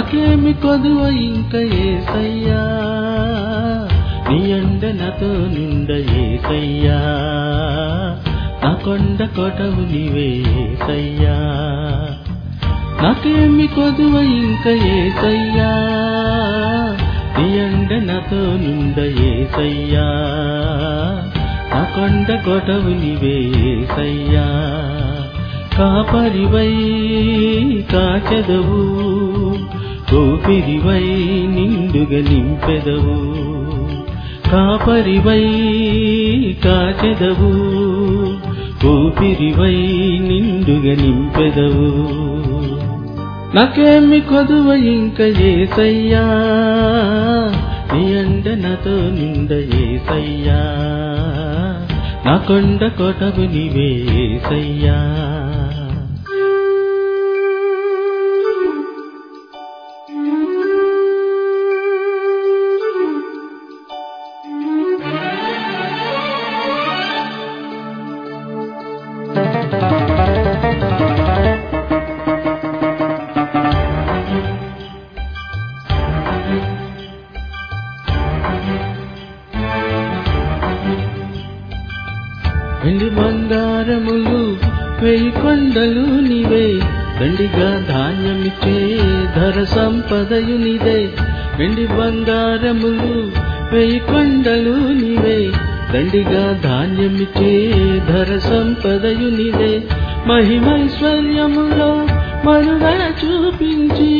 నాకేమి కొదువ ఇంక యేసయ్యా, నీ అండ నాతో నిండ యేసయ్యా, నా కొండ కోటవు నీవే యేసయ్యా. నాకేమి కొదువ ఇంక యేసయ్యా, నీ అండ నాతో నిండ యేసయ్యా, నా కొండ కోటవు నీవే యేసయ్యా. కాపరివై కాచెదవు, ఊపిరివై నిండుగా నింపెదవు. కాపరివై కాచెదవు, ఊపిరివై నిండుగా నింపెదవు. నాకేమి కొదువ ఇంక యేసయ్యా, నీ అండ నాతో నిండ యేసయ్యా, నా కొండ కోటవు నీవే యేసయ్యా. వెండి బంగారములు 1000 కొండలు నీవే, దండిగా ధాన్యమిచ్చే ధర సంపదయు నీదే. వెండి బంగారములు 1000 కొండలు నీవే, దండిగా ధాన్యమిచ్చే ధర సంపదయు నీదే. మహిమైశ్వర్యములో మనుగడ చూపించి,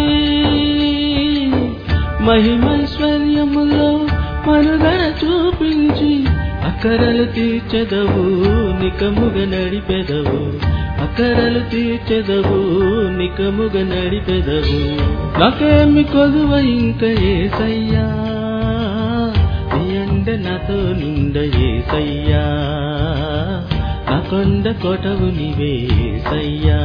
మహిమైశ్వర్యములో మనుగడ చూపించి, అక్కరలు తీర్చెదవు నికముగా నడిపెదవు. అక్కరలు తీర్చెదవు నికముగా నడిపెదవు. నాకేమి కొదువ ఇంక యేసయ్యా, నీ అండ నాతో నిండ యేసయ్యా, నా కొండ కోటవు నీవే యేసయ్యా.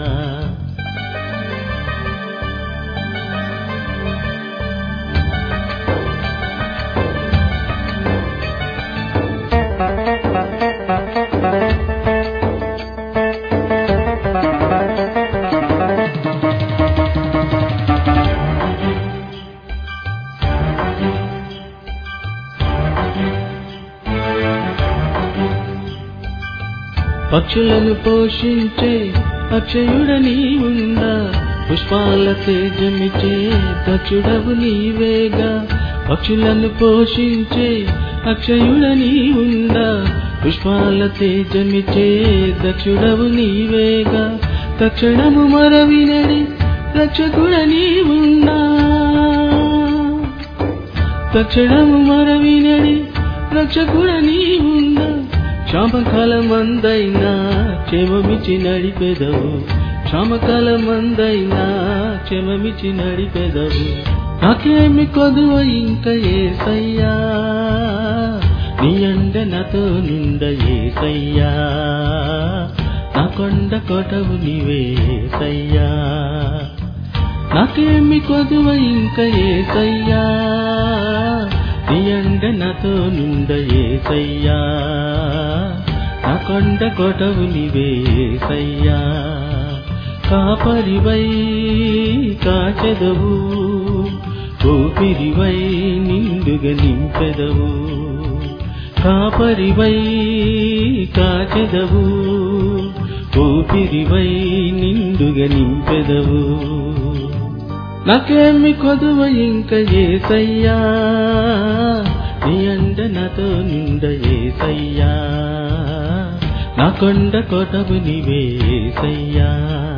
పక్షులను పోషించే అక్షయుడ నీవుండా, పుష్పాల తేజమిచ్చే దక్షుడవు నీవేగా. పక్షులను పోషించే అక్షయుడ నీవుండా, పుష్పాల తేజమిచ్చే దక్షుడవు నీవేగా. తక్షణము మరవినడి రక్షకుడ నీవుండా, తక్షణము మరవినడి రక్షకుడ నీవుండా. క్షామకాలమందైనా క్షేమమిచ్చి నడిపెదవు, క్షామకాలమందైనా క్షేమమిచ్చి నడిపెదవు. నాకేమి కొదువ ఇంక యేసయ్యా, నీ అండ నాతో నిండ యేసయ్యా, నా కొండ కోటవు నీవే యేసయ్యా. నాకేమి కొదువ ఇంక యేసయ్యా, నీ అండ నాతో నిండ యేసయ్యా, నా కొండ కోటవు నీవే యేసయ్యా. కాపరివై కాచెదవు, ఊపిరివై నిండుగా నింపెదవు. కాపరివై కాచెదవు, ఊపిరివై నిండుగా నింపెదవు. నాకేమి కొదువ ఇంక యేసయ్యా, నీ అండ నాతో నిండ యేసయ్యా, నా కొండ కోటవు నీవే యేసయ్యా.